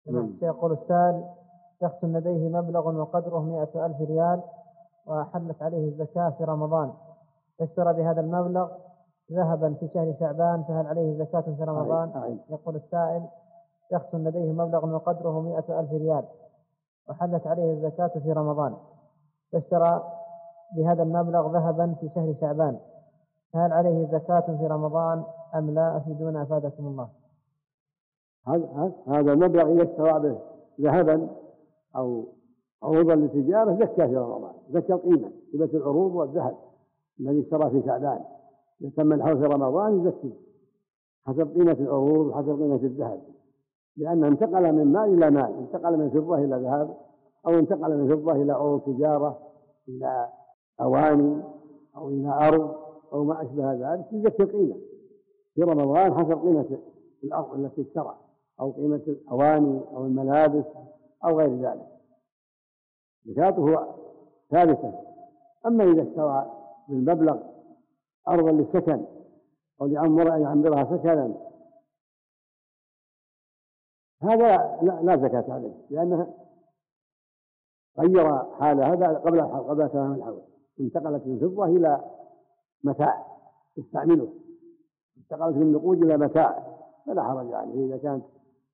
يقول السائل: شخص لديه مبلغ وقدره 100,000 ريال وحلت عليه الزكاة في رمضان، فاشترى بهذا المبلغ ذهبا في شهر شعبان، فهل عليه زكاة في رمضان؟ يقول السائل: شخص لديه مبلغ وقدره 100,000 ريال وحلت عليه الزكاة في رمضان، فاشترى بهذا المبلغ ذهبا في شهر شعبان، فهل عليه زكاة في رمضان أم لا؟ أفيدونا أفادكم الله. هذا المبلغ إذا اشترى به ذهبا أو عروضا للتجارة زكاة في رمضان، زكاة قيمة العروض والذهب الذي اشترى في شعبان تم الحول في رمضان يزكي حسب قيمة العروض وحسب قيمة الذهب، لأنه انتقل من مال إلى مال، انتقل من فضة إلى ذهب أو انتقل من فضة إلى عروض تجارة إلى أواني أو إلى أرض أو ما أشبه ذلك، يزكي القيمة في رمضان حسب قيمة الأرض التي اشترى أو قيمة الأواني أو الملابس أو غير ذلك، زكاته ثابتة. أما إذا اشترى بالمبلغ أرضا للسكن أو يعمرها سكنا، هذا لا زكاة عليه، لأنها غير حالة هذا قبل تمام الحول، انتقلت من فضة إلى متاع تستعمله، انتقلت من نقود إلى متاع، فلا حرج عليه إذا كانت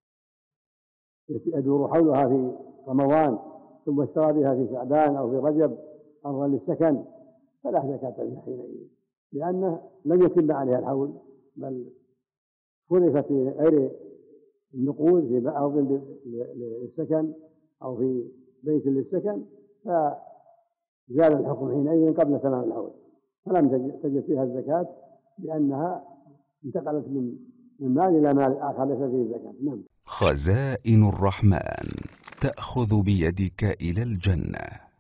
يدور حولها في رمضان ثم اشترى بها في شعبان أو في رجب أرضا للسكن، فلا زكاة فيها حينئذ، لأنه لم يتم عليها الحول، بل صرفت في غير النقود في أرض للسكن أو في بيت للسكن، فزال الحكم حينئذ قبل تمام الحول، فلم تجد فيها الزكاة لأنها انتقلت من مال إلى مال آخر ليس فيه زكاة. نعم. خزائن الرحمن تأخذ بيدك إلى الجنة.